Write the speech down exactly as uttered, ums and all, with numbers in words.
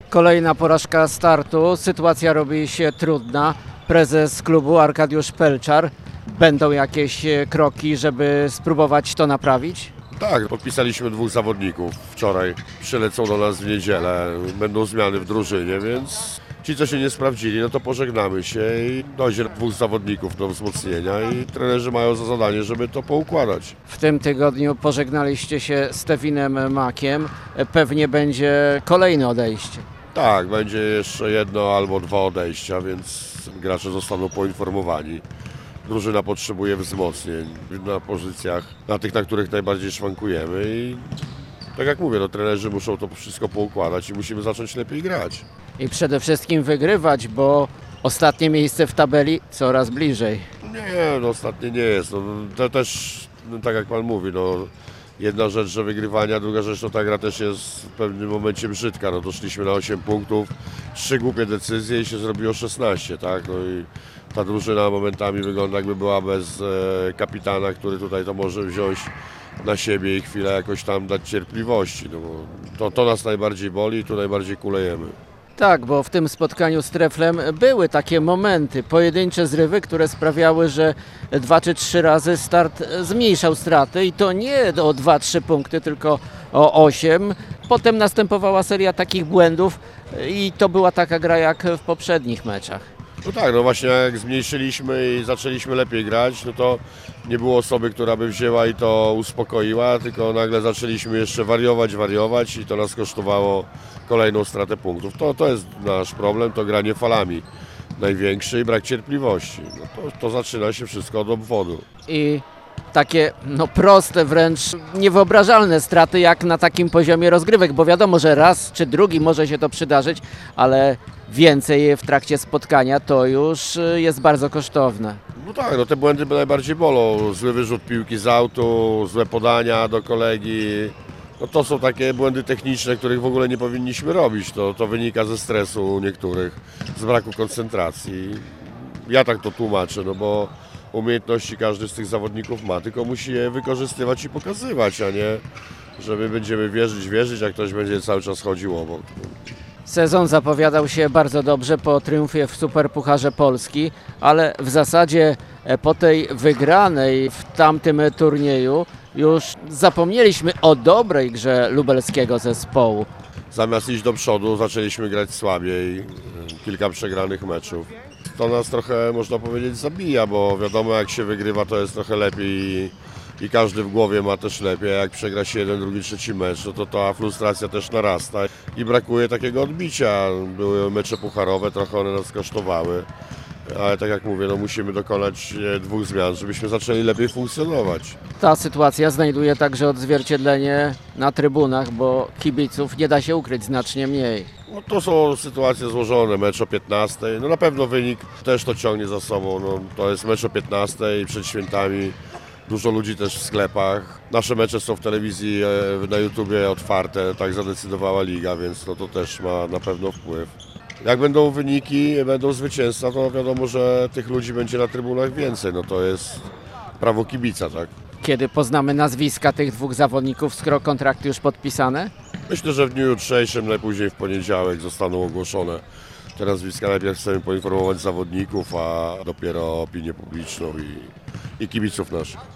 Kolejna porażka startu, sytuacja robi się trudna. Prezes klubu Arkadiusz Pelczar. Będą jakieś e, kroki, żeby spróbować to naprawić? Tak, podpisaliśmy dwóch zawodników wczoraj. Przylecą do nas w niedzielę. Będą zmiany w drużynie, więc ci, co się nie sprawdzili, no to pożegnamy się i dojdzie dwóch zawodników do wzmocnienia i trenerzy mają za zadanie, żeby to poukładać. W tym tygodniu pożegnaliście się z Stefinem Makiem. E, Pewnie będzie kolejne odejście. Tak, będzie jeszcze jedno albo dwa odejścia, więc gracze zostaną poinformowani. Drużyna potrzebuje wzmocnień na pozycjach, na tych, na których najbardziej szwankujemy i tak jak mówię, no, trenerzy muszą to wszystko poukładać i musimy zacząć lepiej grać. I przede wszystkim wygrywać, bo ostatnie miejsce w tabeli coraz bliżej. Nie, no ostatnie nie jest. No, to też, no, tak jak Pan mówi, no, jedna rzecz, że wygrywania, druga rzecz, to ta gra też jest w pewnym momencie brzydka. No, doszliśmy na osiem punktów, trzy głupie decyzje i się zrobiło szesnaście, tak? No i ta drużyna momentami wygląda, jakby była bez e, kapitana, który tutaj to może wziąć na siebie i chwilę jakoś tam dać cierpliwości. No, bo to, to nas najbardziej boli i tu najbardziej kulejemy. Tak, bo w tym spotkaniu z Treflem były takie momenty, pojedyncze zrywy, które sprawiały, że dwa czy trzy razy start zmniejszał straty i to nie o dwa trzy punkty, tylko o osiem. Potem następowała seria takich błędów i to była taka gra jak w poprzednich meczach. No tak, no właśnie jak zmniejszyliśmy i zaczęliśmy lepiej grać, no to nie było osoby, która by wzięła i to uspokoiła, tylko nagle zaczęliśmy jeszcze wariować, wariować i to nas kosztowało kolejną stratę punktów. To, to jest nasz problem, to granie falami największy i brak cierpliwości. No to, to zaczyna się wszystko od obwodu. I takie no proste, wręcz niewyobrażalne straty jak na takim poziomie rozgrywek, bo wiadomo, że raz czy drugi może się to przydarzyć, ale więcej w trakcie spotkania to już jest bardzo kosztowne. No tak, no te błędy najbardziej bolą. Zły wyrzut piłki z autu, złe podania do kolegi. No to są takie błędy techniczne, których w ogóle nie powinniśmy robić. To, to wynika ze stresu u niektórych, z braku koncentracji. Ja tak to tłumaczę, no bo umiejętności każdy z tych zawodników ma, tylko musi je wykorzystywać i pokazywać, a nie, że my będziemy wierzyć, wierzyć, a ktoś będzie cały czas chodził obok. Sezon zapowiadał się bardzo dobrze po triumfie w Superpucharze Polski, ale w zasadzie po tej wygranej w tamtym turnieju już zapomnieliśmy o dobrej grze lubelskiego zespołu. Zamiast iść do przodu, zaczęliśmy grać słabiej, kilka przegranych meczów. To nas trochę, można powiedzieć, zabija, bo wiadomo, jak się wygrywa, to jest trochę lepiej i, i każdy w głowie ma też lepiej. Jak przegra się jeden, drugi, trzeci mecz, no to ta frustracja też narasta i brakuje takiego odbicia. Były mecze pucharowe, trochę one nas kosztowały, ale tak jak mówię, no musimy dokonać dwóch zmian, żebyśmy zaczęli lepiej funkcjonować. Ta sytuacja znajduje także odzwierciedlenie na trybunach, bo kibiców nie da się ukryć znacznie mniej. No to są sytuacje złożone, mecz o piętnastej, no na pewno wynik też to ciągnie za sobą, no to jest mecz o piętnastej przed świętami, dużo ludzi też w sklepach. Nasze mecze są w telewizji, na YouTubie otwarte, tak zadecydowała liga, więc no to też ma na pewno wpływ. Jak będą wyniki, będą zwycięstwa, to wiadomo, że tych ludzi będzie na trybunach więcej, no to jest prawo kibica, tak? Kiedy poznamy nazwiska tych dwóch zawodników, skoro kontrakty już podpisane? Myślę, że w dniu jutrzejszym, najpóźniej w poniedziałek zostaną ogłoszone te nazwiska. Najpierw chcemy poinformować zawodników, a dopiero opinię publiczną i, i kibiców naszych.